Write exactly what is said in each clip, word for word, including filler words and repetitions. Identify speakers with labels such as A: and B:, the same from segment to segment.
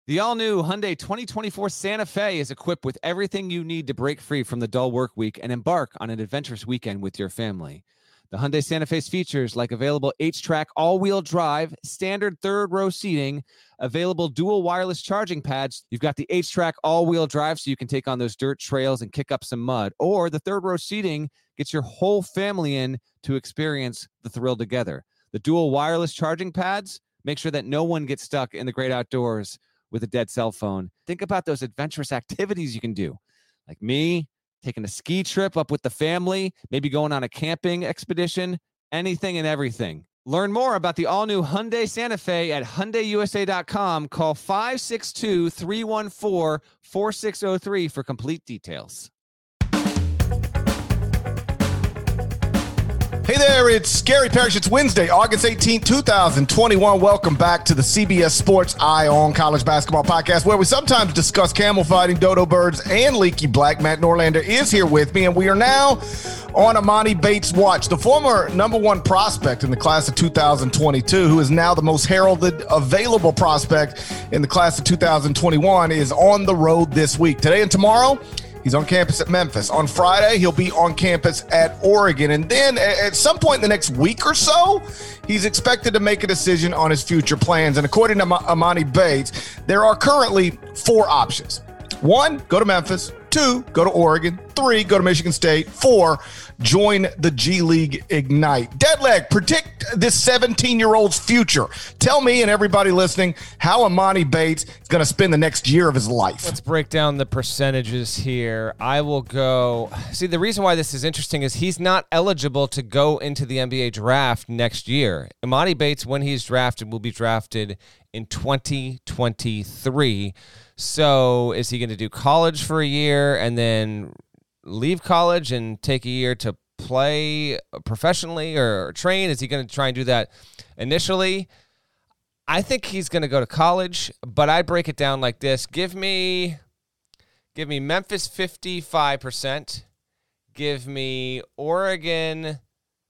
A: The all-new Hyundai twenty twenty-four Santa Fe is equipped with everything you need to break free from the dull work week and embark on an adventurous weekend with your family. The Hyundai Santa Fe's features like available H-Track all-wheel drive, standard third-row seating, available dual wireless charging pads. You've got the H-Track all-wheel drive so you can take on those dirt trails and kick up some mud. Or the third-row seating gets your whole family in to experience the thrill together. The dual wireless charging pads make sure that no one gets stuck in the great outdoors with a dead cell phone. Think about those adventurous activities you can do. Like me, taking a ski trip up with the family, maybe going on a camping expedition, anything and everything. Learn more about the all-new Hyundai Santa Fe at Hyundai U S A dot com. Call five six two, three one four, four six zero three for complete details.
B: Hey there, it's Gary Parrish. It's Wednesday, August eighteenth, twenty twenty-one. Welcome back to the C B S Sports Eye on College Basketball Podcast, where we sometimes discuss camel fighting, dodo birds, and leaky black. Matt Norlander is here with me, and we are now on Emoni Bates' watch, the former number one prospect in the class of two thousand twenty-two, who is now the most heralded available prospect in the class of two thousand twenty-one, is on the road this week. Today and tomorrow, he's on campus at Memphis. On Friday, he'll be on campus at Oregon. And then at some point in the next week or so, he's expected to make a decision on his future plans. And according to Emoni Bates, there are currently four options. One, go to Memphis. Two, go to Oregon. Three, go to Michigan State. Four, join the G League Ignite. Deadleg, predict this seventeen-year-old's future. Tell me and everybody listening how Emoni Bates is going to spend the next year of his life.
C: Let's break down the percentages here. I will go. See, the reason why this is interesting is he's not eligible to go into the N B A draft next year. Emoni Bates, when he's drafted, will be drafted in twenty twenty-three. So is he going to do college for a year and then leave college and take a year to play professionally or train? Is he going to try and do that initially? I think he's going to go to college, but I break it down like this. Give me, give me Memphis fifty-five percent. Give me Oregon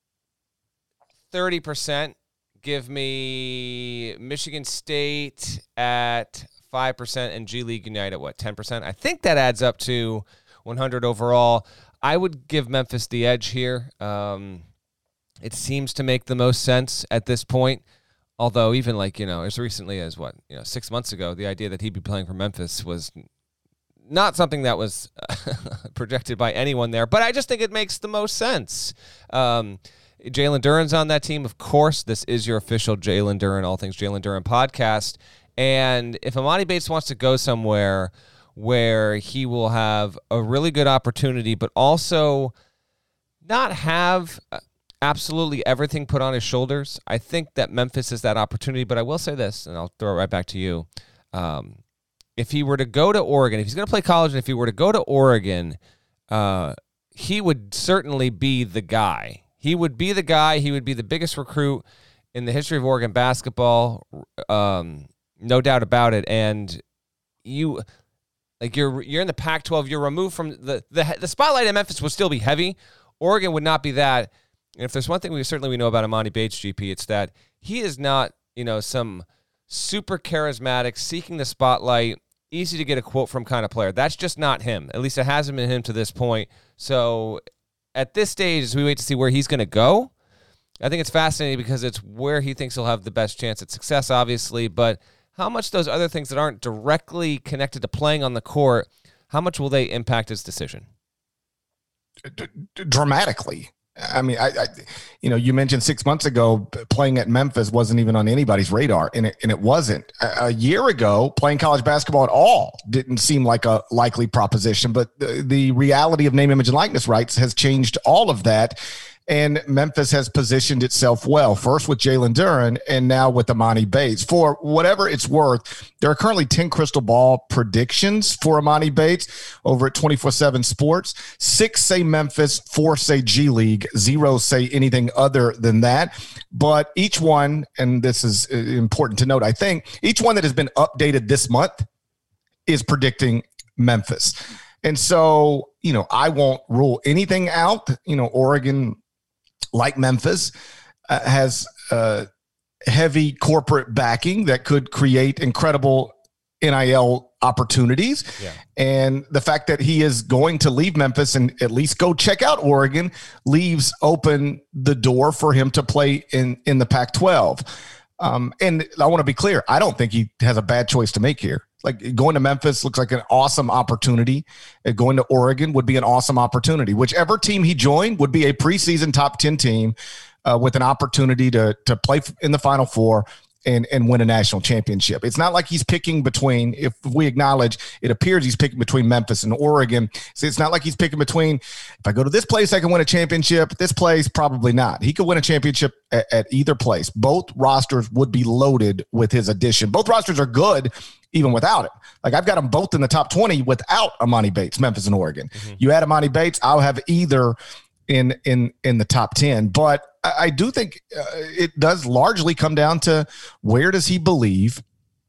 C: thirty percent. Give me Michigan State at five percent and G League Ignite at what, ten percent? I think that adds up to one hundred overall. I would give Memphis the edge here. Um, it seems to make the most sense at this point. Although even like, you know, as recently as what, you know, six months ago, the idea that he'd be playing for Memphis was not something that was projected by anyone there. But I just think it makes the most sense. Um, Jalen Duren's on that team, of course. This is your official Jalen Duren, All Things Jalen Duren podcast. And if Emoni Bates wants to go somewhere where he will have a really good opportunity, but also not have absolutely everything put on his shoulders, I think that Memphis is that opportunity. But I will say this, and I'll throw it right back to you. Um, if he were to go to Oregon, if he's going to play college, and if he were to go to Oregon, uh, he would certainly be the guy. He would be the guy. He would be the biggest recruit in the history of Oregon basketball. Um, No doubt about it. And you, like you're you're in the Pac twelve. You're removed from the the the spotlight at Memphis will still be heavy. Oregon would not be that. And if there's one thing we certainly we know about Emoni Bates, G P, it's that he is not, you know, some super charismatic, seeking the spotlight, easy to get a quote from kind of player. That's just not him. At least it hasn't been him to this point. So at this stage, as we wait to see where he's going to go, I think it's fascinating because it's where he thinks he'll have the best chance at success, obviously, but how much those other things that aren't directly connected to playing on the court, how much will they impact his decision?
B: D- d- dramatically. I mean, I, I, you know, you mentioned six months ago playing at Memphis wasn't even on anybody's radar, and it, and it wasn't. A, a year ago, playing college basketball at all didn't seem like a likely proposition, but the, the reality of name, image, and likeness rights has changed all of that. And Memphis has positioned itself well, first with Jalen Duren and now with Emoni Bates. For whatever it's worth, there are currently ten crystal ball predictions for Emoni Bates over at twenty-four seven Sports. Six say Memphis, four say G League, zero say anything other than that. But each one, and this is important to note, I think, each one that has been updated this month is predicting Memphis. And so, you know, I won't rule anything out. You know, Oregon, like Memphis, uh, has uh, heavy corporate backing that could create incredible N I L opportunities.
C: Yeah.
B: And the fact that he is going to leave Memphis and at least go check out Oregon leaves open the door for him to play in, in the Pac twelve. Um, and I want to be clear. I don't think he has a bad choice to make here. Like going to Memphis looks like an awesome opportunity. Going to Oregon would be an awesome opportunity. Whichever team he joined would be a preseason top ten team uh, with an opportunity to, to play in the Final Four and, and win a national championship. It's not like he's picking between, if we acknowledge, it appears he's picking between Memphis and Oregon. So it's not like he's picking between, if I go to this place, I can win a championship. This place, probably not. He could win a championship at, at either place. Both rosters would be loaded with his addition. Both rosters are good even without it. Like I've got them both in the top twenty without Amani Bates, Memphis and Oregon. Mm-hmm. You add Amani Bates, I'll have either in in in the top ten. But I, I do think uh, it does largely come down to where does he believe.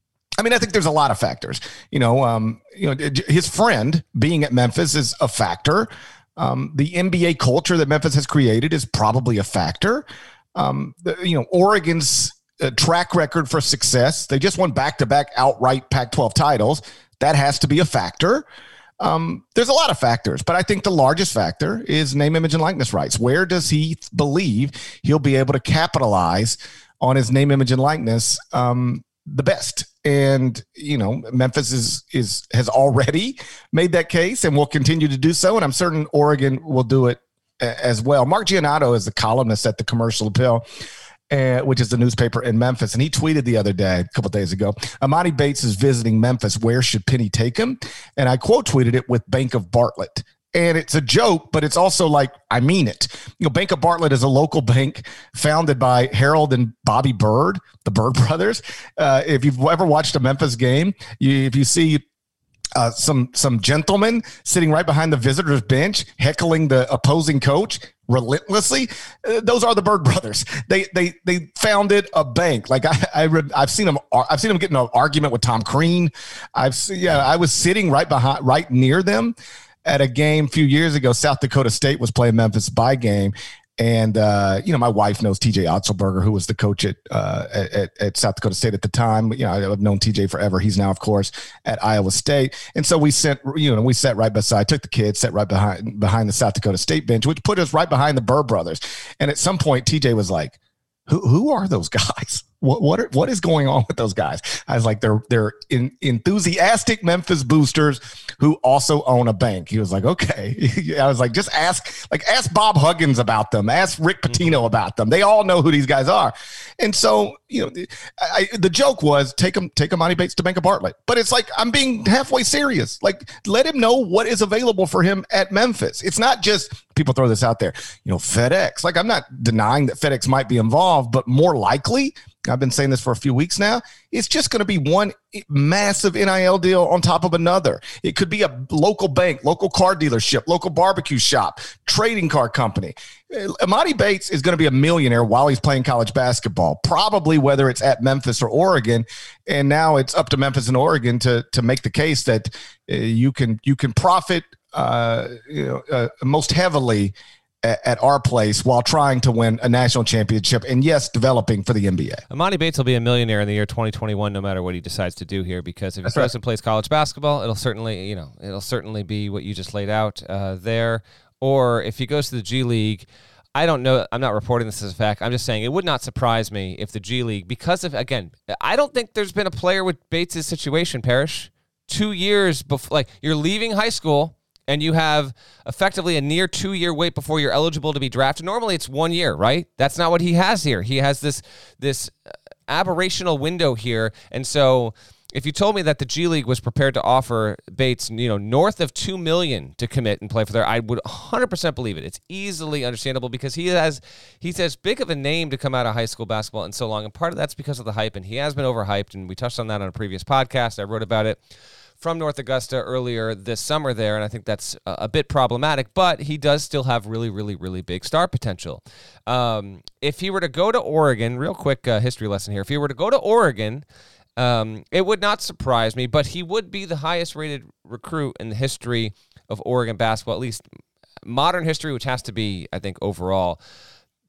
B: I mean, I think there's a lot of factors. You know, um, you know, his friend being at Memphis is a factor. Um, the N B A culture that Memphis has created is probably a factor. Um, the, you know, Oregon's uh, track record for success. They just won back-to-back outright Pac twelve titles. That has to be a factor. Um, there's a lot of factors, but I think the largest factor is name, image, and likeness rights. Where does he believe he'll be able to capitalize on his name, image, and likeness um, the best? And, you know, Memphis is is has already made that case and will continue to do so. And I'm certain Oregon will do it a- as well. Mark Giannotto is the columnist at the Commercial Appeal, Uh, which is the newspaper in Memphis. And he tweeted the other day, a couple of days ago, Amani Bates is visiting Memphis. Where should Penny take him? And I quote tweeted it with Bank of Bartlett. And it's a joke, but it's also like, I mean it. You know, Bank of Bartlett is a local bank founded by Harold and Bobby Bird, the Bird brothers. Uh, if you've ever watched a Memphis game, you, if you see Uh, some some gentlemen sitting right behind the visitors' bench, heckling the opposing coach relentlessly. Uh, those are the Bird brothers. They they they founded a bank. Like I I read, I've seen them. I've seen them get in an argument with Tom Crean. I've seen, yeah. I was sitting right behind, right near them at a game a few years ago. South Dakota State was playing Memphis by game. And, uh, you know, my wife knows T J Otzelberger, who was the coach at, uh, at at South Dakota State at the time. You know, I've known T J forever. He's now, of course, at Iowa State. And so we sent, you know, we sat right beside, took the kids, sat right behind behind the South Dakota State bench, which put us right behind the Bird brothers. And at some point, T J was like, who who are those guys? What what are, what is going on with those guys? I was like, they're they're in, enthusiastic Memphis boosters who also own a bank. He was like, okay. I was like, just ask, like ask Bob Huggins about them. Ask Rick Pitino about them. They all know who these guys are. And so, you know, I, the joke was take him, take Amani Bates to Bank of Bartlett. But it's like, I'm being halfway serious. Like, let him know what is available for him at Memphis. It's not just, people throw this out there, you know, FedEx. Like, I'm not denying that FedEx might be involved, but more likely, I've been saying this for a few weeks now, it's just going to be one massive N I L deal on top of another. It could be a local bank, local car dealership, local barbecue shop, trading car company. Amani Bates is going to be a millionaire while he's playing college basketball, probably whether it's at Memphis or Oregon. And now it's up to Memphis and Oregon to to make the case that uh, you can you can profit uh, you know uh, most heavily at our place while trying to win a national championship and, yes, developing for the N B A.
C: Amani Bates will be a millionaire in the year twenty twenty-one no matter what he decides to do here, because if
B: That's
C: he goes
B: right.
C: and plays college basketball, it'll certainly, you know, it'll certainly be what you just laid out uh, there. Or if he goes to the G League, I don't know. I'm not reporting this as a fact. I'm just saying it would not surprise me if the G League, because of, again, I don't think there's been a player with Bates' situation, Parrish. Two years before, like, you're leaving high school, and you have effectively a near two-year wait before you're eligible to be drafted. Normally, it's one year, right? That's not what he has here. He has this this aberrational window here. And so if you told me that the G League was prepared to offer Bates, you know, north of two million dollars to commit and play for there, I would one hundred percent believe it. It's easily understandable because he has he's as big of a name to come out of high school basketball in so long. And part of that's because of the hype, and he has been overhyped, and we touched on that on a previous podcast. I wrote about it from North Augusta earlier this summer there, and I think that's a, a bit problematic, but he does still have really, really, really big star potential. Um, if he were to go to Oregon, real quick uh, history lesson here, if he were to go to Oregon, um, it would not surprise me, but he would be the highest-rated recruit in the history of Oregon basketball, at least modern history, which has to be, I think, overall.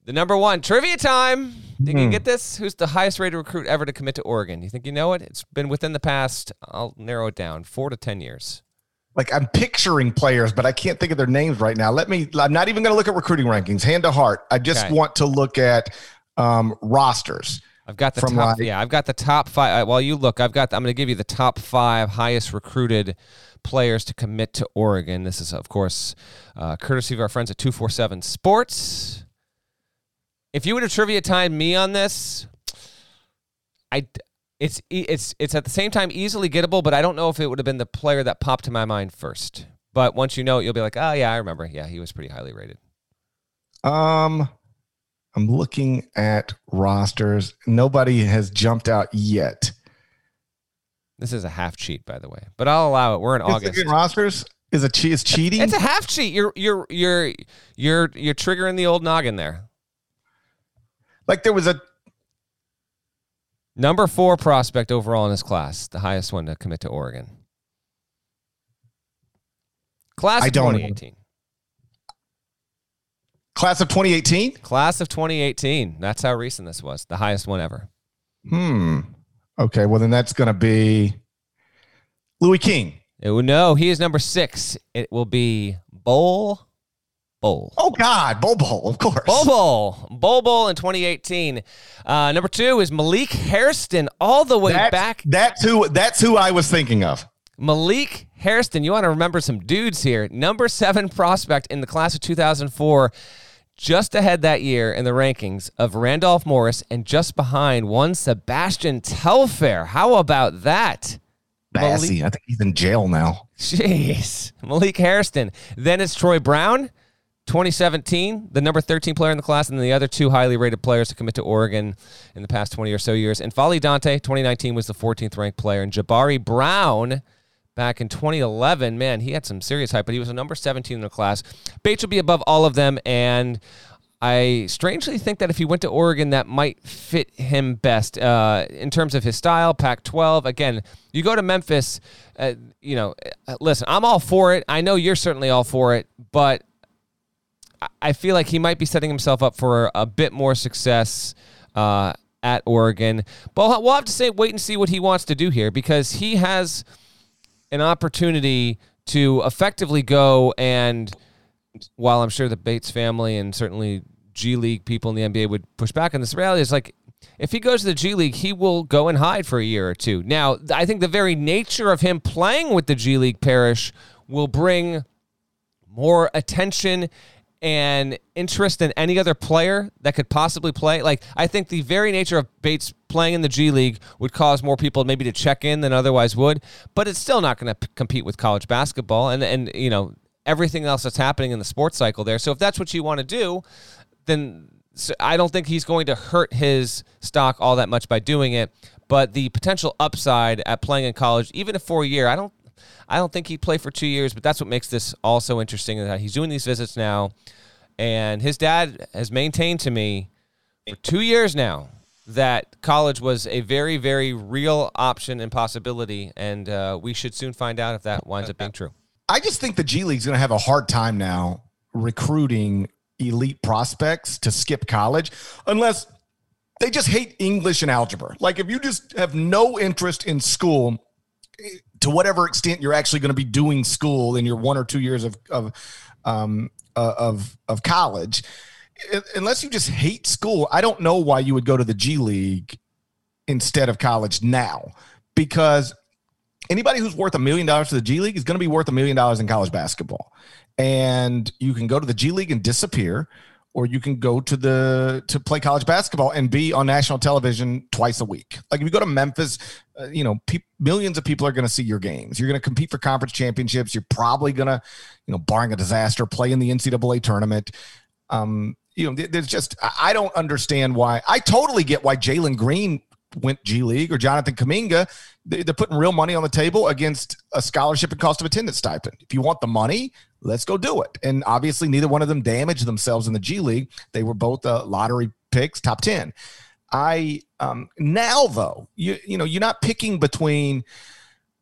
C: The number one, trivia time. Think
B: Hmm.
C: you can get this? Who's the highest rated recruit ever to commit to Oregon? You think you know it? It's been within the past, I'll narrow it down, four to ten years.
B: Like I'm picturing players, but I can't think of their names right now. Let me, I'm not even going to look at recruiting rankings, hand to heart. I just
C: Okay.
B: want to look at um, rosters.
C: I've got the
B: From
C: top,
B: like-
C: yeah, I've got the top five. uh, While you look, I've got, I'm going to give you the top five highest recruited players to commit to Oregon. This is, of course, uh, courtesy of our friends at two forty-seven Sports. If you would have trivia timed me on this, I it's it's it's at the same time easily gettable, but I don't know if it would have been the player that popped to my mind first. But once you know it, you'll be like, oh yeah, I remember. Yeah, he was pretty highly rated.
B: Um, I'm looking at rosters. Nobody has jumped out yet.
C: This is a half cheat, by the way, but I'll allow it. We're in
B: Just
C: August.
B: looking at rosters is a che- is cheating.
C: It's a half cheat. You're you're you're you're you're triggering the old noggin there.
B: Like there was a
C: Number four prospect overall in this class, the highest one to commit to Oregon. Class
B: I
C: of
B: don't know.
C: twenty eighteen.
B: class of twenty eighteen.
C: Class of twenty eighteen. That's how recent this was. The highest one ever.
B: Hmm. Okay. Well, then that's going to be Louis King.
C: It will, no, he is number six. It will be Bowl Bowl.
B: Oh God, Bol Bol, of course.
C: Bol Bol. Bol Bol in twenty eighteen. Uh, number two is Malik Hairston, all the way
B: That's,
C: back.
B: That's who. That's who I was thinking of.
C: Malik Hairston, you want to remember some dudes here. Number seven prospect in the class of two thousand four, just ahead that year in the rankings of Randolph Morris, and just behind one Sebastian Telfair. How about that?
B: Bassey. I think he's in jail now.
C: Jeez. Malik Hairston. Then it's Troy Brown, twenty seventeen, the number thirteen player in the class, and then the other two highly rated players to commit to Oregon in the past twenty or so years. And Fali Dante, twenty nineteen, was the fourteenth ranked player. And Jabari Brown, back in twenty eleven, man, he had some serious hype, but he was a number seventeen in the class. Bates will be above all of them, and I strangely think that if he went to Oregon, that might fit him best uh, in terms of his style. Pac twelve. Again, you go to Memphis, uh, you know, uh, listen, I'm all for it. I know you're certainly all for it, but I- I feel like he might be setting himself up for a bit more success uh, at Oregon. But we'll have to say, wait and see what he wants to do here, because he has an opportunity to effectively go and, while I'm sure the Bates family and certainly G League people in the N B A would push back on this, reality is like, if he goes to the G League, he will go and hide for a year or two. Now, I think the very nature of him playing with the G League Parish will bring more attention and interest than any other player that could possibly play. Like, I think the very nature of Bates playing in the G League would cause more people maybe to check in than otherwise would, but it's still not going to p- compete with college basketball and, and, you know, everything else that's happening in the sports cycle there. So if that's what you want to do, then so I don't think he's going to hurt his stock all that much by doing it. But the potential upside at playing in college, even if for a year, I don't I don't think he'd play for two years, but that's what makes this also interesting, that he's doing these visits now. And his dad has maintained to me for two years now that college was a very, very real option and possibility, and uh, we should soon find out if that winds up being true.
B: I just think the G League's going to have a hard time now recruiting elite prospects to skip college unless they just hate English and algebra. Like if you just have no interest in school, to whatever extent you're actually going to be doing school in your one or two years of of um, uh, of of college, unless you just hate school, I don't know why you would go to the G League instead of college now, because anybody who's worth a million dollars to the G League is going to be worth a million dollars in college basketball. And you can go to the G League and disappear, or you can go to the to play college basketball and be on national television twice a week. Like if you go to Memphis, uh, you know, pe- millions of people are going to see your games. You're going to compete for conference championships. You're probably going to, you know, barring a disaster, play in the N C double A tournament. Um, you know, there's just, I don't understand why. I totally get why Jalen Green went G League or Jonathan Kuminga. They're putting real money on the table against a scholarship and cost of attendance stipend. If you want the money, let's go do it. And obviously neither one of them damaged themselves in the G League. They were both uh, lottery picks, top ten. I um, now though, you you know, you're not picking between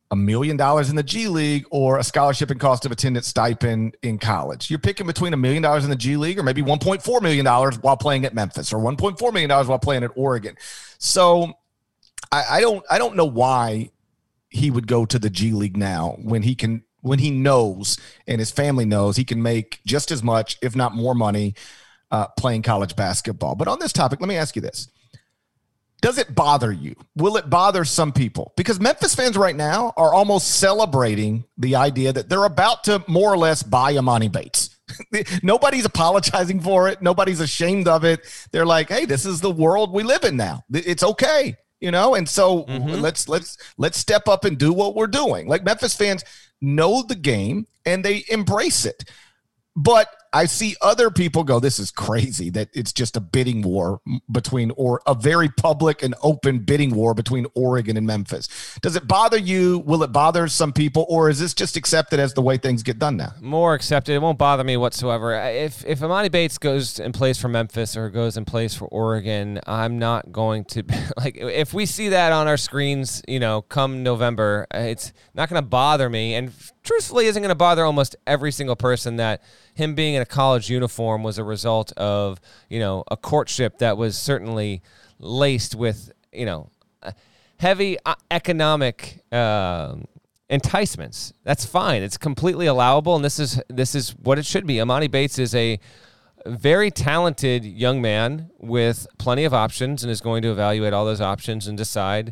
B: a million dollars in the G League or a scholarship and cost of attendance stipend in college. You're picking between a million dollars in the G League or maybe one point four million dollars while playing at Memphis or one point four million dollars while playing at Oregon. So I, I don't I don't know why he would go to the G League now when he can when he knows and his family knows he can make just as much, if not more money, uh, playing college basketball. But on this topic, let me ask you this. Does it bother you? Will it bother some people? Because Memphis fans right now are almost celebrating the idea that they're about to more or less buy Emoni Bates. Nobody's apologizing for it. Nobody's ashamed of it. They're like, hey, this is the world we live in now. It's okay, you know? And so mm-hmm. let's let's let's step up and do what we're doing. Like, Memphis fans know the game and they embrace it. But I see other people go, this is crazy that it's just a bidding war between, or a very public and open bidding war between Oregon and Memphis. Does it bother you? Will it bother some people? Or is this just accepted as the way things get done now?
C: More accepted. It won't bother me whatsoever. If if Emoni Bates goes and plays for Memphis or goes and plays for Oregon, I'm not going to, like, if we see that on our screens, you know, come November, it's not going to bother me. And truthfully, isn't going to bother almost every single person that him being in a college uniform was a result of, you know, a courtship that was certainly laced with, you know, heavy economic uh, enticements. That's fine. It's completely allowable, and this is this is what it should be. Emoni Bates is a very talented young man with plenty of options and is going to evaluate all those options and decide,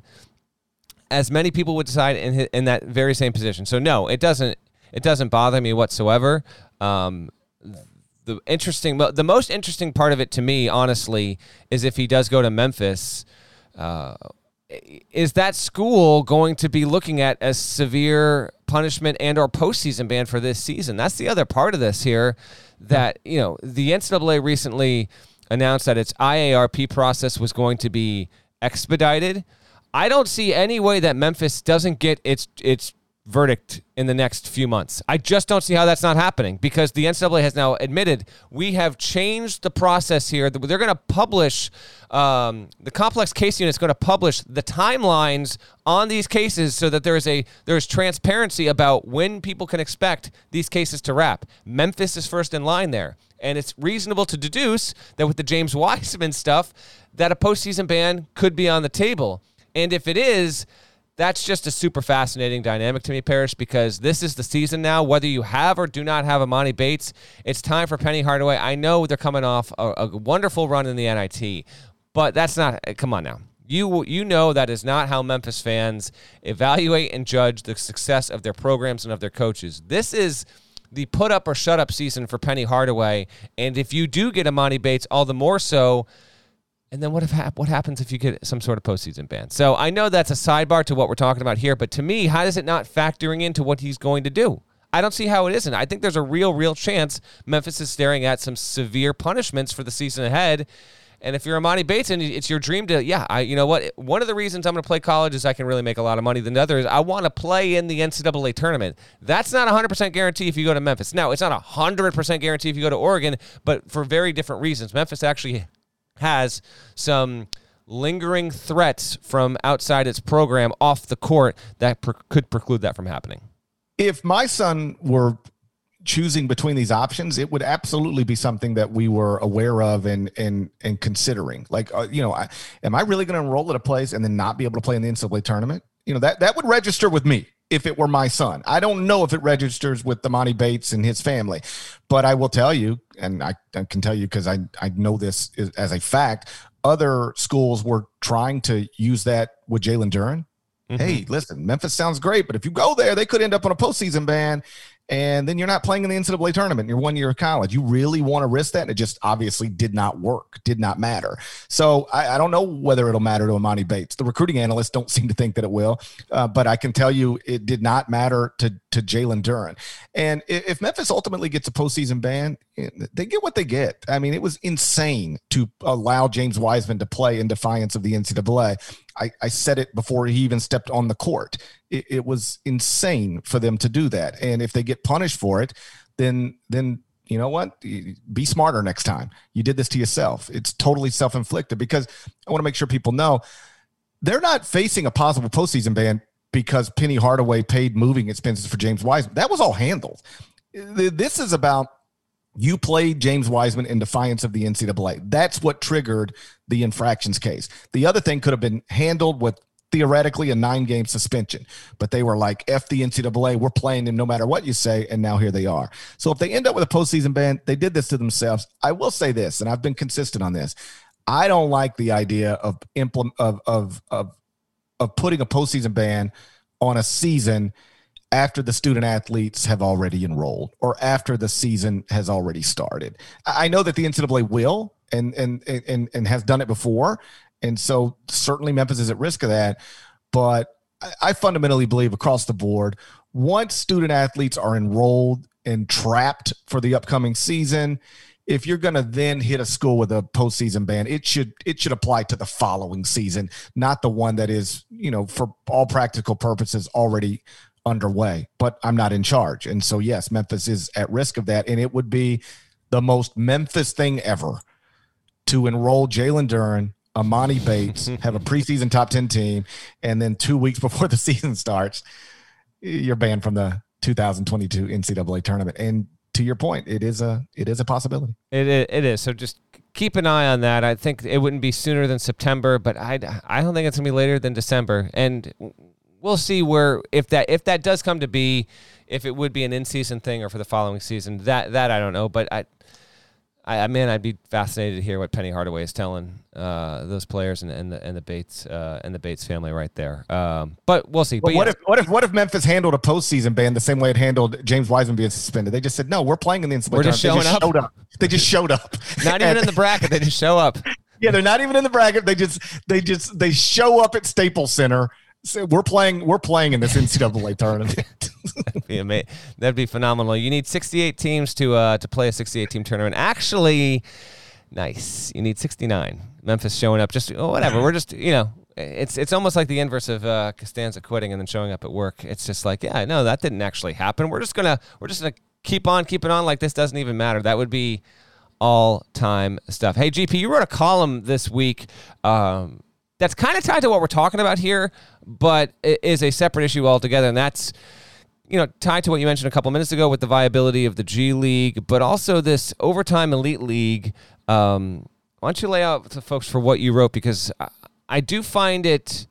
C: as many people would decide in his, in that very same position. So no, it doesn't it doesn't bother me whatsoever. Um, the interesting, the most interesting part of it to me, honestly, is if he does go to Memphis, uh, is that school going to be looking at a severe punishment and or postseason ban for this season? That's the other part of this here, that, you know, the N C double A recently announced that its I A R P process was going to be expedited. I don't see any way that Memphis doesn't get its its verdict in the next few months. I just don't see how that's not happening, because the N C double A has now admitted we have changed the process here. They're going to publish, um, the complex case unit is going to publish the timelines on these cases so that there is a there is transparency about when people can expect these cases to wrap. Memphis is first in line there. And it's reasonable to deduce that with the James Wiseman stuff, that a postseason ban could be on the table. And if it is, that's just a super fascinating dynamic to me, Parrish, because this is the season now. Whether you have or do not have Emoni Bates, it's time for Penny Hardaway. I know they're coming off a, a wonderful run in the N I T, but that's not, come on now. You you know that is not how Memphis fans evaluate and judge the success of their programs and of their coaches. This is the put up or shut up season for Penny Hardaway, and if you do get Emoni Bates, all the more so. And then what if hap- what happens if you get some sort of postseason ban? So I know that's a sidebar to what we're talking about here, but to me, how is it not factoring into what he's going to do? I don't see how it isn't. I think there's a real, real chance Memphis is staring at some severe punishments for the season ahead. And if you're Emoni Bates and it's your dream to, yeah, I, you know what? One of the reasons I'm going to play college is I can really make a lot of money. The other is I want to play in the N C double A tournament. That's not a one hundred percent guarantee if you go to Memphis. Now, it's not a one hundred percent guarantee if you go to Oregon, but for very different reasons. Memphis actually has some lingering threats from outside its program off the court that pre- could preclude that from happening.
B: If my son were choosing between these options, it would absolutely be something that we were aware of and and and considering. Like, uh, you know, I, am I really going to enroll at a place and then not be able to play in the N C double A tournament? You know, that that would register with me if it were my son. I don't know if it registers with Emoni Bates and his family, but I will tell you, and I, I can tell you because I, I know this is, as a fact, other schools were trying to use that with Jalen Duren. Mm-hmm. Hey, listen, Memphis sounds great, but if you go there, they could end up on a postseason ban, and then you're not playing in the N C double A tournament in your one year of college. You really want to risk that? And it just obviously did not work, did not matter. So I, I don't know whether it'll matter to Emoni Bates. The recruiting analysts don't seem to think that it will, uh, but I can tell you it did not matter to, to Jalen Duren. And if, if Memphis ultimately gets a postseason ban, they get what they get. I mean, it was insane to allow James Wiseman to play in defiance of the N C double A. I, I said it before he even stepped on the court. It, it was insane for them to do that. And if they get punished for it, then then you know what? Be smarter next time. You did this to yourself. It's totally self-inflicted, because I want to make sure people know they're not facing a possible postseason ban because Penny Hardaway paid moving expenses for James Wiseman. That was all handled. This is about you played James Wiseman in defiance of the N C double A. That's what triggered the infractions case. The other thing could have been handled with theoretically a nine-game suspension, but they were like, F the N C double A, we're playing them no matter what you say, and now here they are. So if they end up with a postseason ban, they did this to themselves. I will say this, and I've been consistent on this. I don't like the idea of implement of of of of putting a postseason ban on a season after the student athletes have already enrolled or after the season has already started. I know that the N C double A will and and and and has done it before, and so certainly Memphis is at risk of that. But I fundamentally believe across the board, once student athletes are enrolled and trapped for the upcoming season, if you're going to then hit a school with a postseason ban, it should it should apply to the following season, not the one that is, you know, for all practical purposes already underway. But I'm not in charge. And so, yes, Memphis is at risk of that. And it would be the most Memphis thing ever to enroll Jalen Duren, Amani Bates, have a preseason top ten team, and then two weeks before the season starts, you're banned from the two thousand twenty-two N C double A tournament. And to your point, it is a it is a possibility.
C: It is, it is. So just keep an eye on that. I think it wouldn't be sooner than September, but I, I don't think it's gonna be later than December. And we'll see where if that if that does come to be, if it would be an in-season thing or for the following season. That that I don't know, but I. I mean, I'd be fascinated to hear what Penny Hardaway is telling uh, those players and, and the and the Bates uh, and the Bates family right there. Um, but we'll see.
B: But,
C: but
B: what
C: yeah.
B: if what if what if Memphis handled a postseason ban the same way it handled James Wiseman being suspended? They just said, no, we're playing in the N C double A.
C: We're just
B: tournament.
C: showing
B: they just
C: up.
B: Showed up. They just showed up.
C: Not even in the bracket. They just show up.
B: Yeah, they're not even in the bracket. They just they just they show up at Staples Center. So we're playing we're playing in this N C double A tournament.
C: That'd be amazing. That'd be phenomenal. You need sixty-eight teams to uh, to play a sixty-eight team tournament. Actually, nice. You need sixty-nine. Memphis showing up. Just oh, whatever. We're just you know. It's it's almost like the inverse of uh, Costanza quitting and then showing up at work. It's just like yeah, no, that didn't actually happen. We're just gonna we're just gonna keep on keeping on like this doesn't even matter. That would be all time stuff. Hey G P, you wrote a column this week. Um, That's kind of tied to what we're talking about here, but it is a separate issue altogether, and that's you know tied to what you mentioned a couple minutes ago with the viability of the G League, but also this overtime elite league. Um, why don't you lay out to folks for what you wrote, because I, I do find it,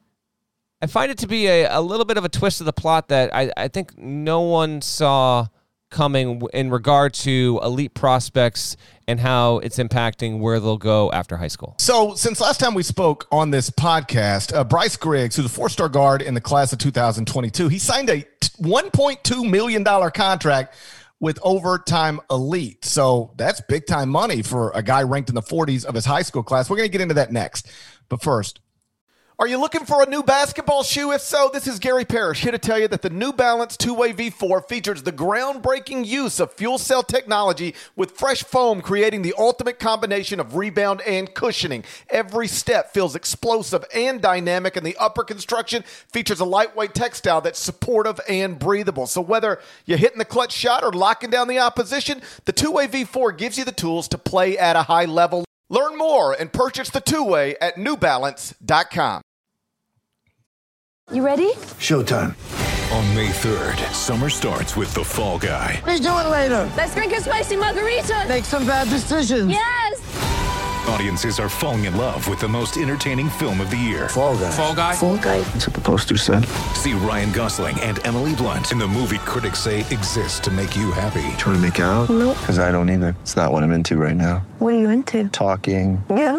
C: I find it to be a, a little bit of a twist of the plot that I, I think no one saw coming in regard to elite prospects and how it's impacting where they'll go after high school.
B: So since last time we spoke on this podcast, uh, Bryce Griggs, who's a four-star guard in the class of two thousand twenty-two, he signed a one point two million dollars contract with Overtime Elite. So that's big-time money for a guy ranked in the forties of his high school class. We're going to get into that next. But first, are you looking for a new basketball shoe? If so, this is Gary Parrish here to tell you that the New Balance two-Way V four features the groundbreaking use of fuel cell technology with fresh foam, creating the ultimate combination of rebound and cushioning. Every step feels explosive and dynamic, and the upper construction features a lightweight textile that's supportive and breathable. So whether you're hitting the clutch shot or locking down the opposition, the two-Way V four gives you the tools to play at a high level. Learn more and purchase the two-Way at new balance dot com.
D: You ready?
E: Showtime.
F: On May third, summer starts with The Fall Guy.
E: Let's do it later.
D: Let's drink a spicy margarita.
E: Make some bad decisions.
D: Yes!
F: Audiences are falling in love with the most entertaining film of the year.
E: Fall Guy.
F: Fall Guy?
D: Fall guy.
E: That's what the poster said.
F: See Ryan Gosling and Emily Blunt in the movie critics say exists to make you happy.
E: Trying to make it out?
D: Nope.
E: Because I don't either. It's not what I'm into right now.
D: What are you into?
E: Talking.
D: Yeah.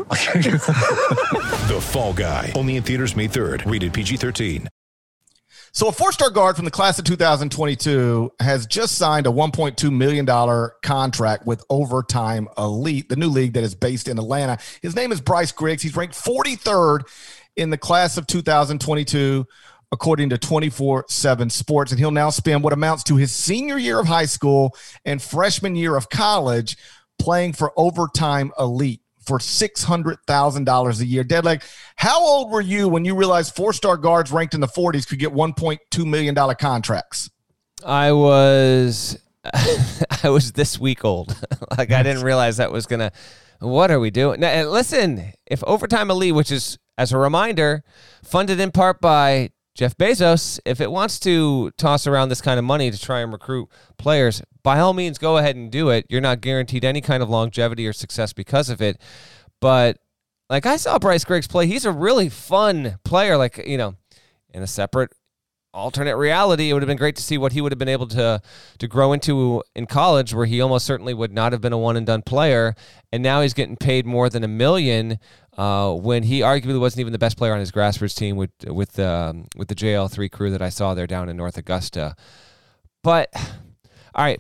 F: The Fall Guy. Only in theaters May third. Rated P G thirteen.
B: So a four-star guard from the class of two thousand twenty-two has just signed a one point two million dollars contract with Overtime Elite, the new league that is based in Atlanta. His name is Bryce Griggs. He's ranked forty-third in the class of two thousand twenty-two, according to twenty-four seven Sports, and he'll now spend what amounts to his senior year of high school and freshman year of college playing for Overtime Elite for six hundred thousand dollars a year. Deadleg, how old were you when you realized four-star guards ranked in the forties could get one point two million dollars contracts?
C: I was I was this week old. Like I didn't realize that was gonna. What are we doing? Now, listen, if Overtime Elite, which is as a reminder, funded in part by Jeff Bezos, if it wants to toss around this kind of money to try and recruit players, by all means, go ahead and do it. You're not guaranteed any kind of longevity or success because of it. But like I saw Bryce Griggs play, he's a really fun player. Like, you know, in a separate alternate reality, it would have been great to see what he would have been able to to grow into in college, where he almost certainly would not have been a one and done player. And now he's getting paid more than a million uh, when he arguably wasn't even the best player on his grassroots team with with um, with the J L three crew that I saw there down in North Augusta. But all right,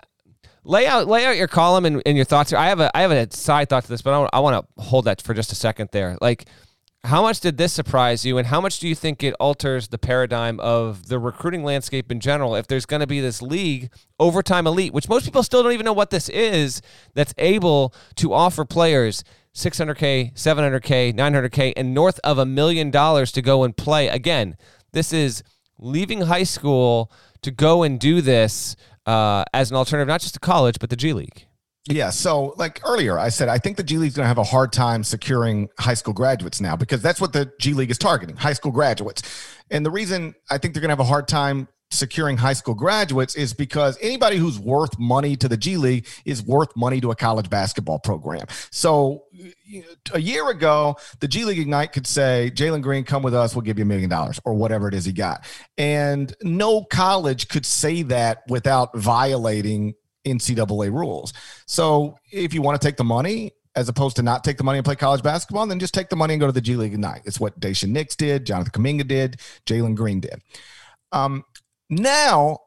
C: lay out lay out your column and, and your thoughts here. I have a I have a side thought to this, but I want, I want to hold that for just a second there. Like, how much did this surprise you, and how much do you think it alters the paradigm of the recruiting landscape in general if there's going to be this league, Overtime Elite, which most people still don't even know what this is, that's able to offer players six hundred K, seven hundred K, nine hundred K, and north of a million dollars to go and play? Again, this is leaving high school to go and do this uh, as an alternative, not just to college, but the G League.
B: Yeah. So like earlier, I said, I think the G League is going to have a hard time securing high school graduates now, because that's what the G League is targeting, high school graduates. And the reason I think they're going to have a hard time securing high school graduates is because anybody who's worth money to the G League is worth money to a college basketball program. So you know, a year ago, the G League Ignite could say, Jalen Green, come with us, we'll give you a million dollars or whatever it is he got. And no college could say that without violating N C double A rules. So if you want to take the money as opposed to not take the money and play college basketball, then just take the money and go to the G League Ignite. It's what Daishen Nix did, Jonathan Kuminga did, Jalen Green did. Um, now,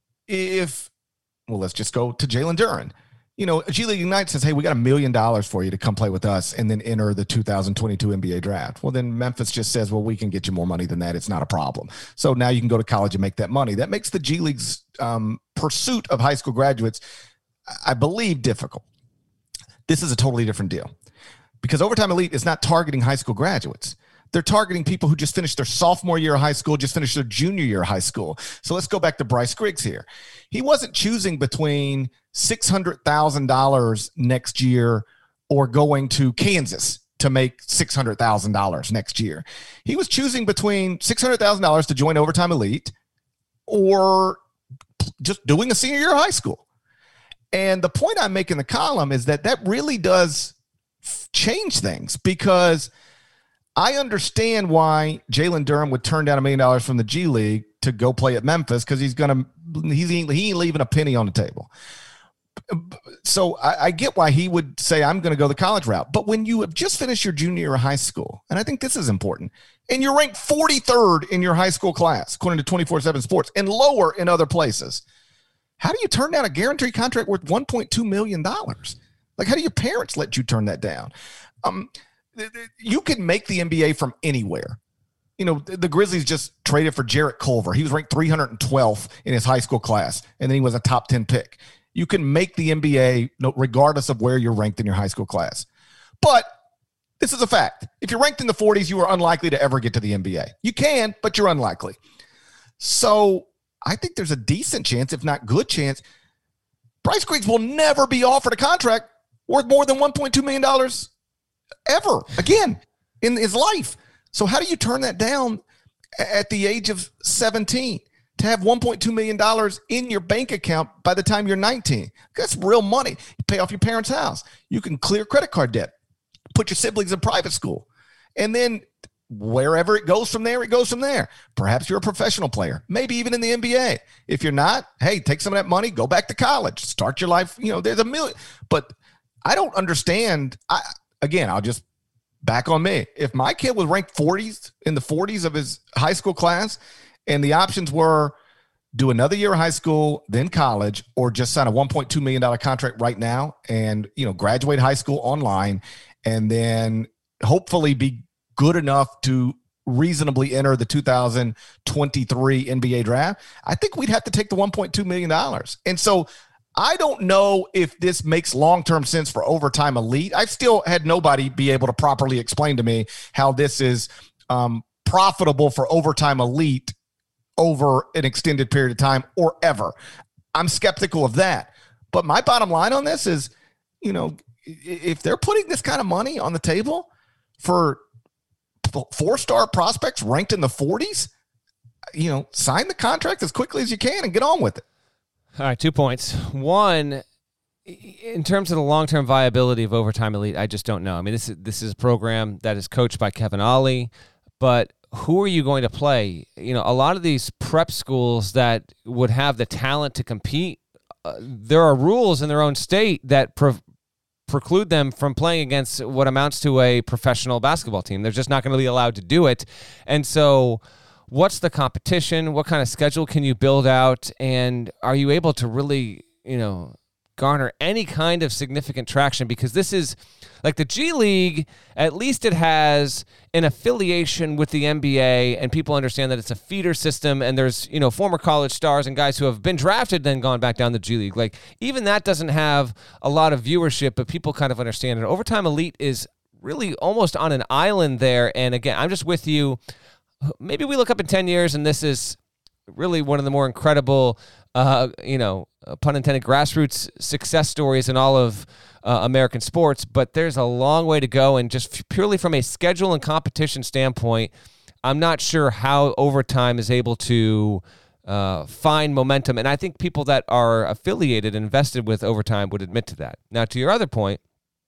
B: if, well, let's just go to Jalen Duren. You know, G League Ignite says, hey, we got a million dollars for you to come play with us and then enter the two thousand twenty-two N B A draft. Well, then Memphis just says, well, we can get you more money than that. It's not a problem. So now you can go to college and make that money. That makes the G League's um, pursuit of high school graduates, I believe, difficult. This is a totally different deal, because Overtime Elite is not targeting high school graduates. They're targeting people who just finished their sophomore year of high school, just finished their junior year of high school. So let's go back to Bryce Griggs here. He wasn't choosing between six hundred thousand dollars next year or going to Kansas to make six hundred thousand dollars next year. He was choosing between six hundred thousand dollars to join Overtime Elite or just doing a senior year of high school. And the point I make in the column is that that really does change things, because I understand why Jalen Duren would turn down a million dollars from the G League to go play at Memphis, because he's going to he's he ain't leaving a penny on the table. So I, I get why he would say, I'm going to go the college route. But when you have just finished your junior year of high school, and I think this is important, and you're ranked forty-third in your high school class, according to twenty-four seven Sports, and lower in other places, how do you turn down a guaranteed contract worth one point two million dollars? Like, how do your parents let you turn that down? Um, you can make the N B A from anywhere. You know, the Grizzlies just traded for Jarrett Culver. He was ranked three hundred twelfth in his high school class, and then he was a top ten pick. You can make the N B A regardless of where you're ranked in your high school class. But this is a fact. If you're ranked in the forties, you are unlikely to ever get to the N B A. You can, but you're unlikely. So I think there's a decent chance, if not good chance, Bryce Griggs will never be offered a contract worth more than one point two million dollars ever again in his life. So how do you turn that down at the age of seventeen to have one point two million dollars in your bank account by the time you're nineteen? That's real money. You pay off your parents' house. You can clear credit card debt, put your siblings in private school, and then wherever it goes from there, it goes from there. Perhaps you're a professional player, maybe even in the N B A. If you're not, hey, take some of that money, go back to college, start your life. You know, there's a million. But I don't understand. I, again, I'll just back on me. If my kid was ranked forties in the forties of his high school class, and the options were do another year of high school, then college, or just sign a one point two million dollars contract right now and, you know, graduate high school online, and then hopefully be good enough to reasonably enter the two thousand twenty-three N B A draft, I think we'd have to take the one point two million dollars. And so I don't know if this makes long-term sense for Overtime Elite. I've still had nobody be able to properly explain to me how this is um, profitable for Overtime Elite over an extended period of time or ever. I'm skeptical of that. But my bottom line on this is, you know, if they're putting this kind of money on the table for four-star prospects ranked in the forties, you know, sign the contract as quickly as you can and get on with it.
C: All right, two points. One, in terms of the long-term viability of Overtime Elite, I just don't know. I mean, this is this is a program that is coached by Kevin Ollie, but who are you going to play? You know, a lot of these prep schools that would have the talent to compete, uh, there are rules in their own state that pre- preclude them from playing against what amounts to a professional basketball team. They're just not going to be allowed to do it. And so what's the competition? What kind of schedule can you build out? And are you able to really, you know, garner any kind of significant traction? Because this is like the G League, at least it has an affiliation with the N B A, and people understand that it's a feeder system, and there's, you know, former college stars and guys who have been drafted then gone back down the G League. Like, even that doesn't have a lot of viewership, but people kind of understand it. Overtime Elite is really almost on an island there, and again, I'm just with you. Maybe we look up in ten years, and this is really one of the more incredible, uh, you know, pun intended, grassroots success stories in all of uh, American sports. But there's a long way to go, and just purely from a schedule and competition standpoint, I'm not sure how Overtime is able to uh, find momentum. And I think people that are affiliated and invested with Overtime would admit to that. Now, to your other point,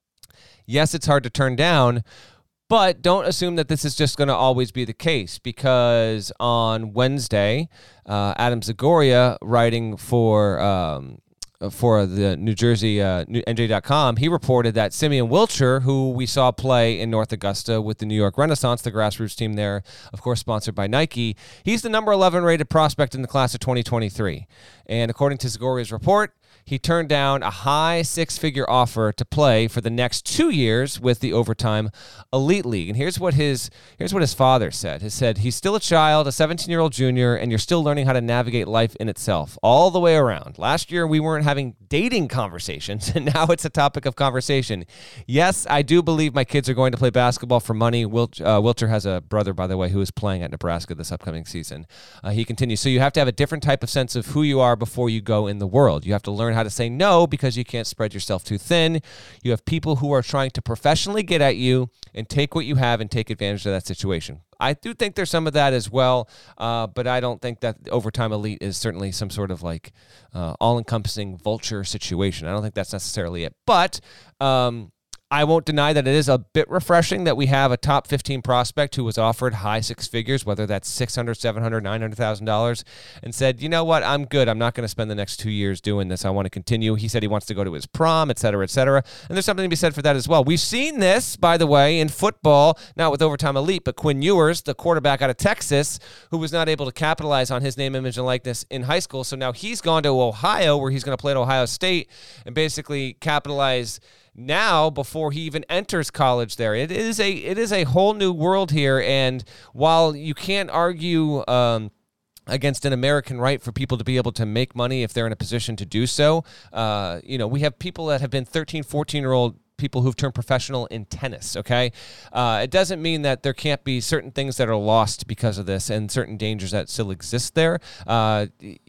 C: yes, it's hard to turn down, but don't assume that this is just going to always be the case, because on Wednesday, uh, Adam Zagoria, writing for um, for the New Jersey uh, N J dot com, he reported that Simeon Wilcher, who we saw play in North Augusta with the New York Renaissance, the grassroots team there, of course sponsored by Nike, he's the number eleven rated prospect in the class of twenty twenty-three. And according to Zagoria's report, he turned down a high six-figure offer to play for the next two years with the Overtime Elite League. And here's what his here's what his father said. He said, he's still a child, a seventeen-year-old junior, and you're still learning how to navigate life in itself, all the way around. Last year, we weren't having dating conversations, and now it's a topic of conversation. Yes, I do believe my kids are going to play basketball for money. Wilch, uh, Wilcher has a brother, by the way, who is playing at Nebraska this upcoming season. Uh, he continues, so you have to have a different type of sense of who you are before you go in the world. You have to learn how to say no, because you can't spread yourself too thin. You have people who are trying to professionally get at you and take what you have and take advantage of that situation. I do think there's some of that as well, uh, but I don't think that Overtime Elite is certainly some sort of like uh, all-encompassing vulture situation. I don't think that's necessarily it. But um, I won't deny that it is a bit refreshing that we have a top fifteen prospect who was offered high six figures, whether that's six hundred thousand dollars, seven hundred thousand dollars, nine hundred thousand dollars, and said, you know what, I'm good. I'm not going to spend the next two years doing this. I want to continue. He said he wants to go to his prom, et cetera, et cetera. And there's something to be said for that as well. We've seen this, by the way, in football, not with Overtime Elite, but Quinn Ewers, the quarterback out of Texas, who was not able to capitalize on his name, image, and likeness in high school. So now he's gone to Ohio, where he's going to play at Ohio State and basically capitalize now before he even enters college there. It is a it is a whole new world here, and while you can't argue um, against an American right for people to be able to make money if they're in a position to do so, uh, you know, we have people that have been thirteen, fourteen-year-old people who've turned professional in tennis, okay? Uh, it doesn't mean that there can't be certain things that are lost because of this and certain dangers that still exist there. Uh,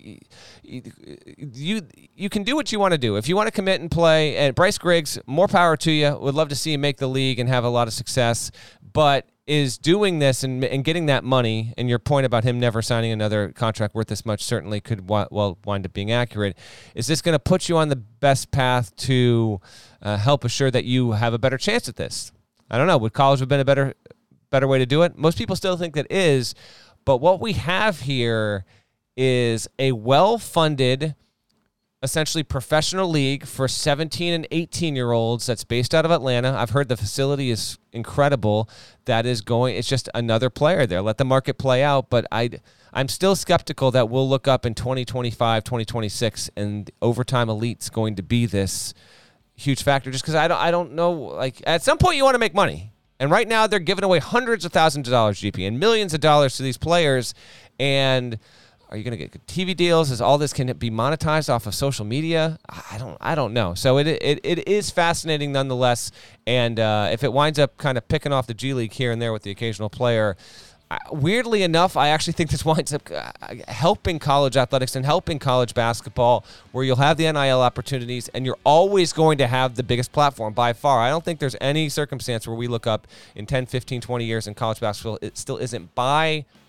C: you you can do what you want to do. If you want to commit and play, and Bryce Griggs, more power to you. Would love to see him make the league and have a lot of success, but is doing this and, and getting that money, and your point about him never signing another contract worth this much certainly could well wind up being accurate. Is this going to put you on the best path to uh, help assure that you have a better chance at this? I don't know. Would college have been a better better way to do it? Most people still think that is, but what we have here is a well-funded, essentially professional league for seventeen and eighteen-year-olds that's based out of Atlanta. I've heard the facility is incredible. That is going, it's just another player there. Let the market play out, but I, I'm still skeptical that we'll look up in twenty twenty-five, twenty twenty-six, and Overtime Elite's going to be this huge factor, just because I don't, I don't know, like, at some point you want to make money. And right now they're giving away hundreds of thousands of dollars, G P, and millions of dollars to these players, and are you going to get good T V deals? Is all this, can it be monetized off of social media? I don't I don't know. So it it, it is fascinating nonetheless. And uh, if it winds up kind of picking off the G League here and there with the occasional player, I, weirdly enough, I actually think this winds up uh, helping college athletics and helping college basketball, where you'll have the N I L opportunities and you're always going to have the biggest platform by far. I don't think there's any circumstance where we look up in ten, fifteen, twenty years in college basketball, it still isn't by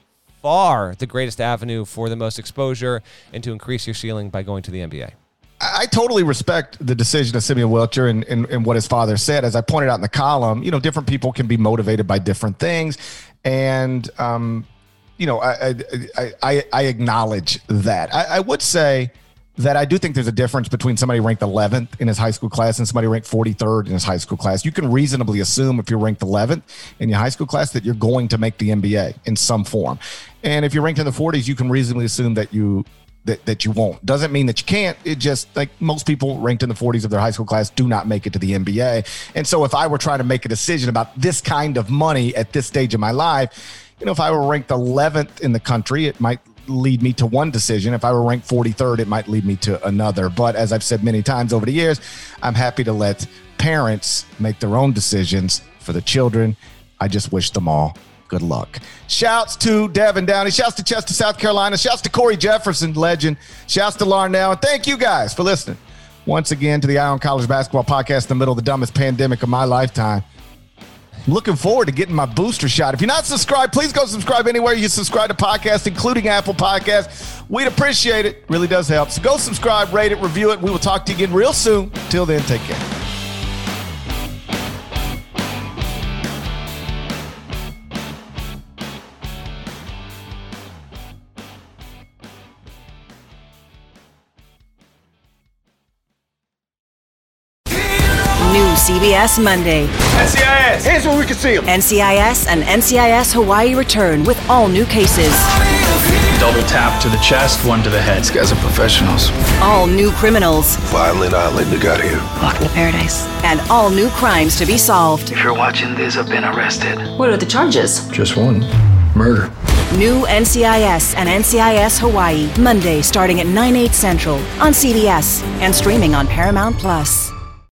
C: far the greatest avenue for the most exposure and to increase your ceiling by going to the N B A.
B: I totally respect the decision of Simeon Wilcher and, and, and what his father said. As I pointed out in the column, you know, different people can be motivated by different things. And, um, you know, I, I, I, I acknowledge that. I, I would say that I do think there's a difference between somebody ranked eleventh in his high school class and somebody ranked forty-third in his high school class. You can reasonably assume if you're ranked eleventh in your high school class that you're going to make the N B A in some form. And if you're ranked in the forties, you can reasonably assume that you that, that you won't. Doesn't mean that you can't. It just, like, most people ranked in the forties of their high school class do not make it to the N B A. And so if I were trying to make a decision about this kind of money at this stage of my life, you know, if I were ranked eleventh in the country, it might lead me to one decision. If I were ranked forty-third, it might lead me to another. But as I've said many times over the years, I'm happy to let parents make their own decisions for the children. I just wish them all good luck. Shouts to Devin Downey. Shouts to Chester, South Carolina. Shouts to Corey Jefferson, legend. Shouts to Larnell. And thank you guys for listening once again to the Eye on College Basketball Podcast in the middle of the dumbest pandemic of my lifetime. Looking forward to getting my booster shot. If you're not subscribed, please go subscribe anywhere you subscribe to podcasts, including Apple Podcasts. We'd appreciate it. Really does help. So go subscribe, rate it, review it. We will talk to you again real soon. Till then, take care.
G: New C B S Monday.
H: N C I S! Here's where we can see them.
G: N C I S and N C I S Hawaii return with all new cases.
I: Double tap to the chest, one to the head.
E: These guys are professionals.
G: All new criminals.
E: Violent island they got here.
D: Welcome to paradise.
G: And all new crimes to be solved.
E: If you're watching this, I've been arrested.
D: What are the charges?
E: Just one. Murder.
G: New N C I S and N C I S Hawaii. Monday starting at nine, eight Central on C B S and streaming on Paramount Plus.